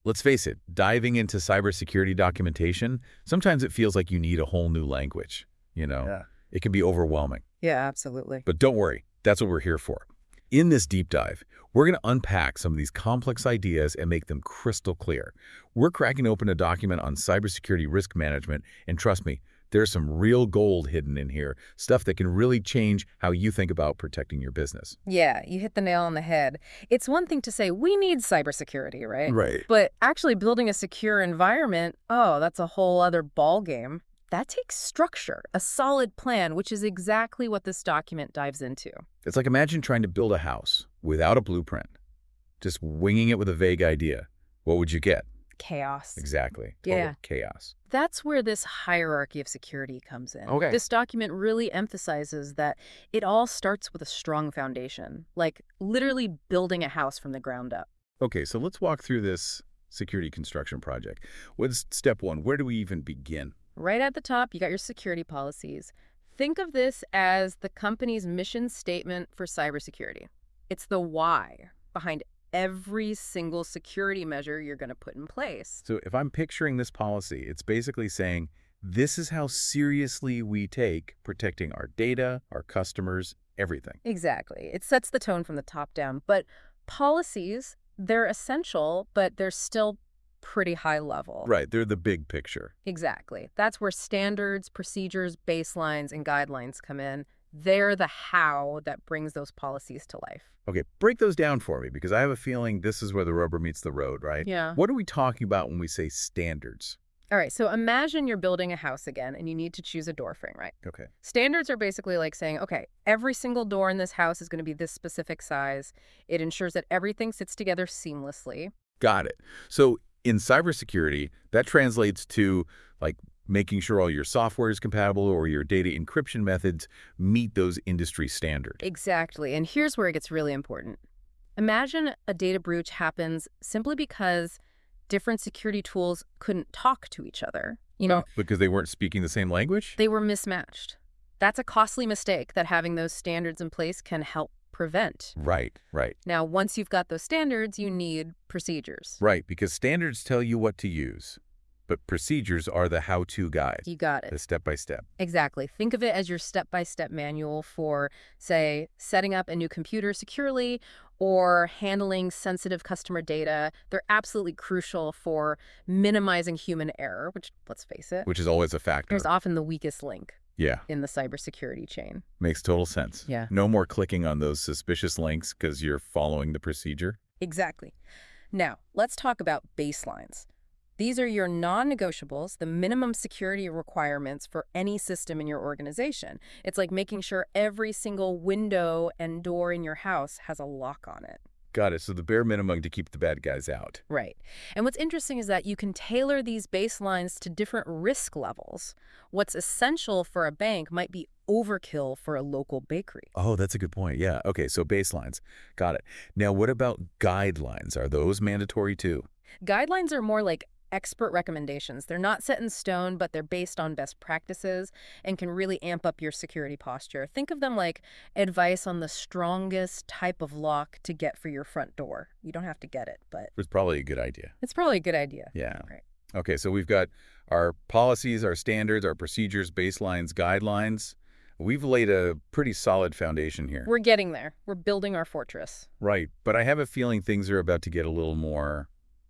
Let's face it, diving into cybersecurity documentation, sometimes it feels like you need a whole new language, you know? Yeah. It can be overwhelming. Yeah, absolutely. But don't worry, that's what we're here for. In this deep dive, we're going to unpack some of these complex ideas and make them crystal clear. We're cracking open a document on cybersecurity risk management, and trust me, there's some real gold hidden in here, stuff that can really change how you think about protecting your business. Yeah, you hit the nail on the head. It's one thing to say, we need cybersecurity, right? Right. But actually building a secure environment, oh, that's a whole other ballgame. That takes structure, a solid plan, which is exactly what this document dives into. It's like imagine trying to build a house without a blueprint, just winging it with a vague idea. What would you get? Chaos. Exactly. Total Yeah. chaos. That's where this hierarchy of security comes in. Okay. This document really emphasizes that it all starts with a strong foundation, like literally building a house from the ground up. Okay, so let's walk through this security construction project. What's step one? Where do we even begin? Right at the top, you got your security policies. Think of this as the company's mission statement for cybersecurity. It's the why behind every single security measure you're going to put in place. So if I'm picturing this policy, it's basically saying, this is how seriously we take protecting our data, our customers, everything. Exactly. It sets the tone from the top down. But policies, they're essential, but they're still pretty high level. Right, they're the big picture. Exactly. That's where standards, procedures, baselines, and guidelines come in. They're the how that brings those policies to life. Okay, break those down for me, because I have a feeling this is where the rubber meets the road, right? Yeah. What are we talking about when we say standards? All right, so imagine you're building a house again and you need to choose a door frame, right? Okay. Standards are basically like saying, okay, every single door in this house is going to be this specific size. It ensures that everything sits together seamlessly. Got it. So in cybersecurity, that translates to like making sure all your software is compatible or your data encryption methods meet those industry standards. Exactly, and here's where it gets really important. Imagine a data breach happens simply because different security tools couldn't talk to each other. You know, Because they weren't speaking the same language? they were mismatched. That's a costly mistake that having those standards in place can help prevent. Right, right. Now, once you've got those standards, you need procedures. Right, because standards tell you what to use, but procedures are the how-to guide, You got the it. step-by-step. Exactly. Think of it as your step-by-step manual for, say, setting up a new computer securely or handling sensitive customer data. They're absolutely crucial for minimizing human error, which, let's face it, Which is always a factor. is often the weakest link Yeah, in the cybersecurity chain. makes total sense. Yeah. No more clicking on those suspicious links because you're following the procedure. Exactly. Now, let's talk about baselines. These are your non-negotiables, the minimum security requirements for any system in your organization. It's like making sure every single window and door in your house has a lock on it. Got it. So the bare minimum to keep the bad guys out. Right. And what's interesting is that you can tailor these baselines to different risk levels. What's essential for a bank might be overkill for a local bakery. Oh, that's a good point. Yeah. Okay, so baselines. Got it. Now, what about guidelines? Are those mandatory too? Guidelines are more like expert recommendations. They're not set in stone, but they're based on best practices and can really amp up your security posture. Think of them like advice on the strongest type of lock to get for your front door. You don't have to get it, but It's probably a good idea. it's probably a good idea. Yeah. Right. Okay, so we've got our policies, our standards, our procedures, baselines, guidelines. We've laid a pretty solid foundation here. We're getting there. We're building our fortress. Right, but I have a feeling things are about to get a little more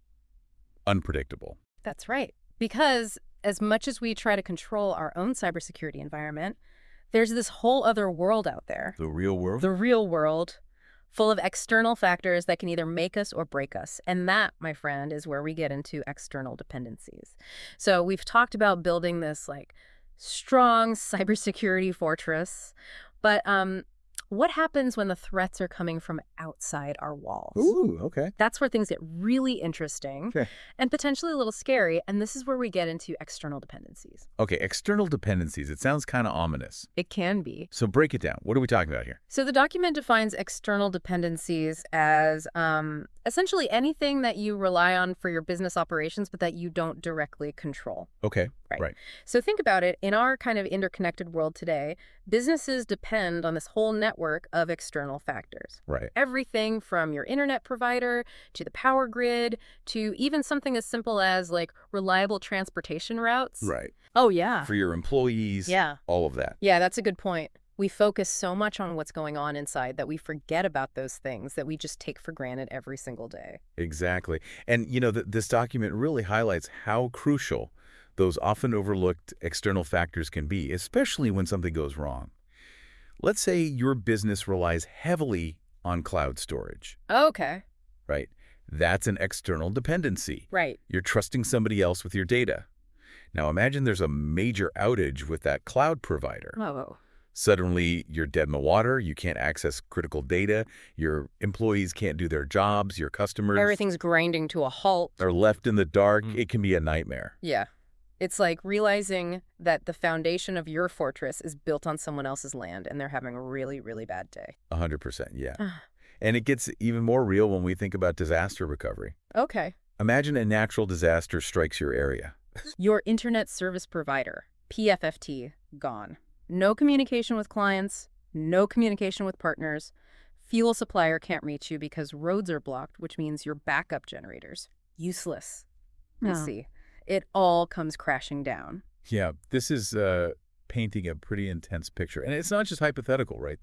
unpredictable. That's right. Because as much as we try to control our own cybersecurity environment, there's this whole other world out there. The real world? The real world, full of external factors that can either make us or break us. And that, my friend, is where we get into external dependencies. So we've talked about building this like strong cybersecurity fortress, but what happens when the threats are coming from outside our walls? Ooh, okay. That's where things get really interesting Okay. and potentially a little scary. And this is where we get into external dependencies. Okay, external dependencies. It sounds kind of ominous. It can be. So break it down. What are we talking about here? So the document defines external dependencies as Essentially anything that you rely on for your business operations, but that you don't directly control. Okay. Right. Right. So think about it. In our kind of interconnected world today, businesses depend on this whole network of external factors. Right. Everything from your internet provider to the power grid to even something as simple as like reliable transportation routes. Right. Oh, yeah. For your employees, Yeah. all of that. Yeah, that's a good point. We focus so much on what's going on inside that we forget about those things that we just take for granted every single day. Exactly. And, this document really highlights how crucial those often overlooked external factors can be, especially when something goes wrong. Let's say your business relies heavily on cloud storage, Okay. right? That's an external dependency. Right. You're trusting somebody else with your data. Now imagine there's a major outage with that cloud provider. Oh. Suddenly, you're dead in the water, you can't access critical data, your employees can't do their jobs, your customers Everything's grinding to a halt. are left in the dark. It can be a nightmare. Yeah. It's like realizing that the foundation of your fortress is built on someone else's land and they're having a really, really bad day. 100%, yeah. And it gets even more real when we think about disaster recovery. Okay. Imagine a natural disaster strikes your area. Your internet service provider, PFFT, gone. No communication with clients, no communication with partners. Fuel supplier can't reach you because roads are blocked, which means your backup generators, useless. You see, it all comes crashing down. Yeah, this is painting a pretty intense picture. And it's not just hypothetical, right?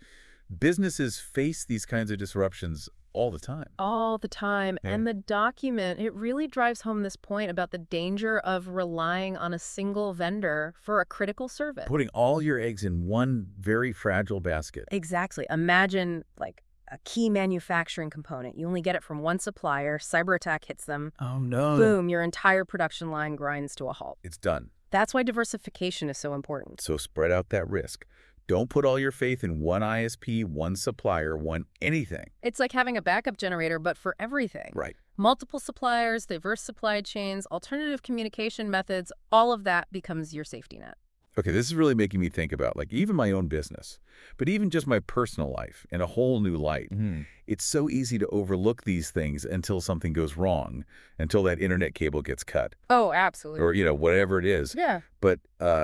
Businesses face these kinds of disruptions all the time. All the time. Yeah. And the document, it really drives home this point about the danger of relying on a single vendor for a critical service. Putting all your eggs in one very fragile basket. Exactly. Imagine like a key manufacturing component. You only get it from one supplier, cyber attack hits them, Oh, no. boom, your entire production line grinds to a halt. It's done. That's why diversification is so important. So spread out that risk. Don't put all your faith in one ISP, one supplier, one anything. It's like having a backup generator, but for everything. Right. Multiple suppliers, diverse supply chains, alternative communication methods, all of that becomes your safety net. Okay, this is really making me think about even my own business, but even just my personal life in a whole new light. It's so easy to overlook these things until something goes wrong, until that internet cable gets cut Oh, absolutely. or, whatever it is. Yeah. But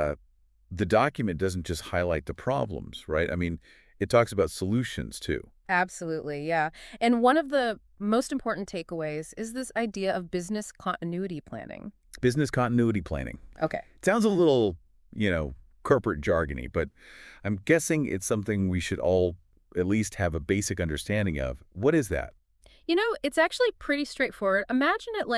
the document doesn't just highlight the problems, right? I mean, it talks about solutions too. Absolutely, yeah. And one of the most important takeaways is this idea of business continuity planning. Business continuity planning. Okay. It sounds a little, corporate jargony, but I'm guessing it's something we should all at least have a basic understanding of. What is that? It's actually pretty straightforward. Imagine it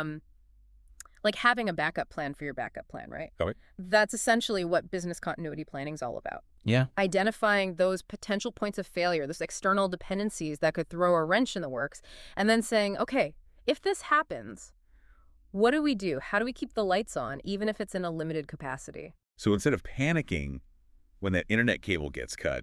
like having a backup plan for your backup plan, right? Okay. That's essentially what business continuity planning is all about. Yeah. Identifying those potential points of failure, those external dependencies that could throw a wrench in the works, and then saying, okay, if this happens, what do we do? How do we keep the lights on, even if it's in a limited capacity? So instead of panicking when that internet cable gets cut,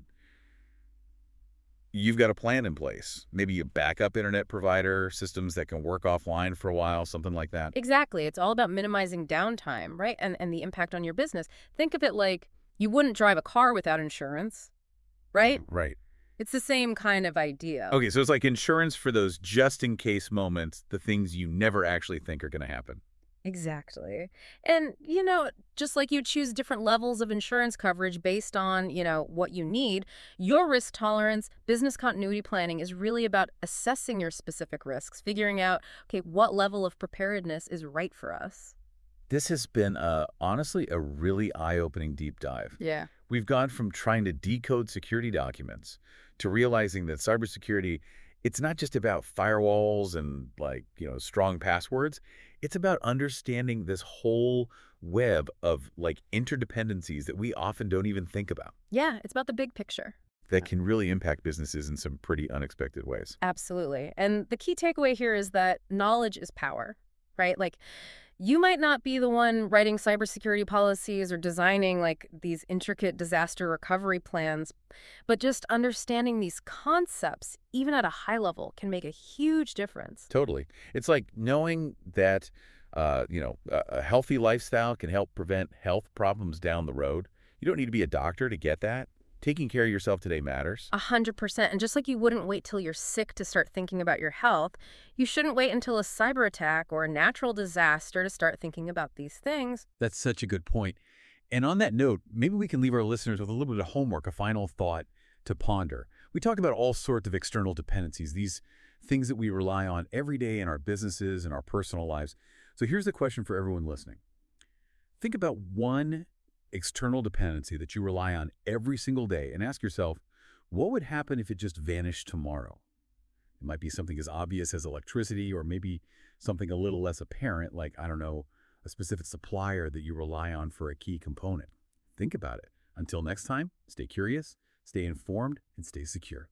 you've got a plan in place. Maybe a backup internet provider, systems that can work offline for a while, something like that. Exactly. It's all about minimizing downtime, right? And the impact on your business. Think of it like you wouldn't drive a car without insurance, right? Right. It's the same kind of idea. Okay, so it's like insurance for those just-in-case moments, the things you never actually think are going to happen. Exactly. And, just like you choose different levels of insurance coverage based on, what you need, your risk tolerance, business continuity planning is really about assessing your specific risks, figuring out, okay, what level of preparedness is right for us. This has been, honestly, a really eye-opening deep dive. Yeah. We've gone from trying to decode security documents to realizing that cybersecurity, it's not just about firewalls and, strong passwords. It's about understanding this whole web of, interdependencies that we often don't even think about Yeah, it's about the big picture. that can really impact businesses in some pretty unexpected ways. Absolutely. And the key takeaway here is that knowledge is power, right? You might not be the one writing cybersecurity policies or designing these intricate disaster recovery plans, but just understanding these concepts, even at a high level, can make a huge difference. Totally. It's like knowing that, a healthy lifestyle can help prevent health problems down the road. You don't need to be a doctor to get that. Taking care of yourself today matters. 100%. And just like you wouldn't wait till you're sick to start thinking about your health, you shouldn't wait until a cyber attack or a natural disaster to start thinking about these things. That's such a good point. And on that note, maybe we can leave our listeners with a little bit of homework, a final thought to ponder. We talked about all sorts of external dependencies, these things that we rely on every day in our businesses and our personal lives. So here's the question for everyone listening. Think about one external dependency that you rely on every single day and ask yourself, what would happen if it just vanished tomorrow? It might be something as obvious as electricity, or maybe something a little less apparent, like, I don't know, a specific supplier that you rely on for a key component. Think about it. Until next time, stay curious, stay informed, and stay secure.